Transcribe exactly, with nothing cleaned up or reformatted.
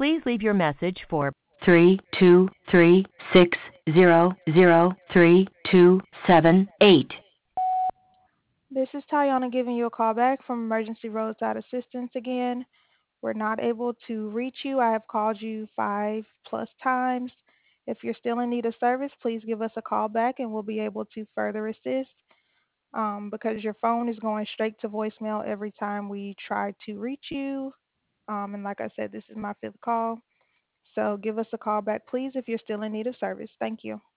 Please leave your message for three two three six zero zero three two seven eight. This is Tayana giving you a call back from Emergency Roadside Assistance again. We're not able to reach you. I have called you five plus times. If you're still in need of service, please give us a call back and we'll be able to further assist. Um, because your phone is going straight to voicemail every time we try to reach you. Um, and like I said, this is my fifth call. So give us a call back, please, if you're still in need of service. Thank you.